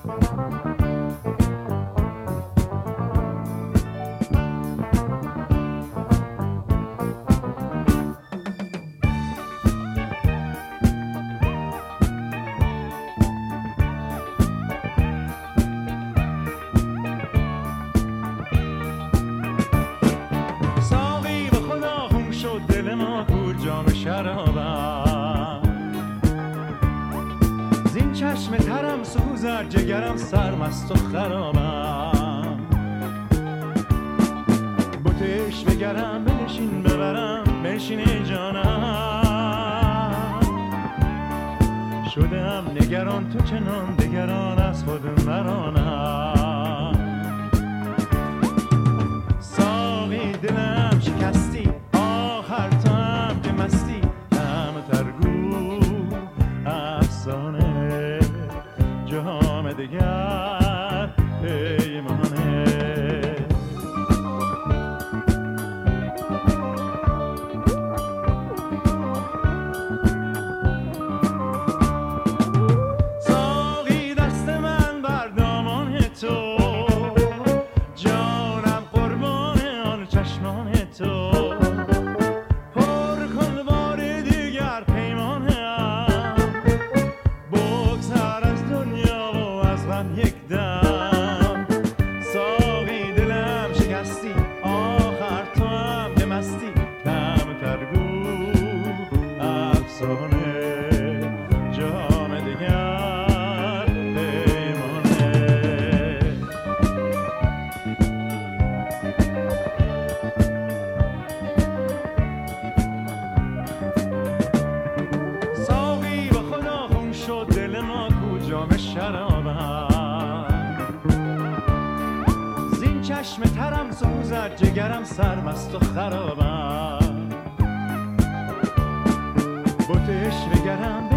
چشم ترم سوزد جگرم سرمست و خرابم بوتش بگرم بنشین ببرم بنشین جانم شدم نگران تو چنان دگران از خود مرانم ساقی دلم شکستی آخر تو هم که مستی کم ترگو افسانه جهام دگر پیمانه ساقی دست من بر دامان تو جانم قربان آن چشمان تو پر کن بار دیگر پیمانه یک دم ساقی دلم شکستی آخر تو هم که مستی کم ترگو افسانه جام دگر پیمانه ساقی با خدا خون شد دل ما کو جام شرابم چشم ترم سوزد جگرم سرمست و خرابم بوتش بگرم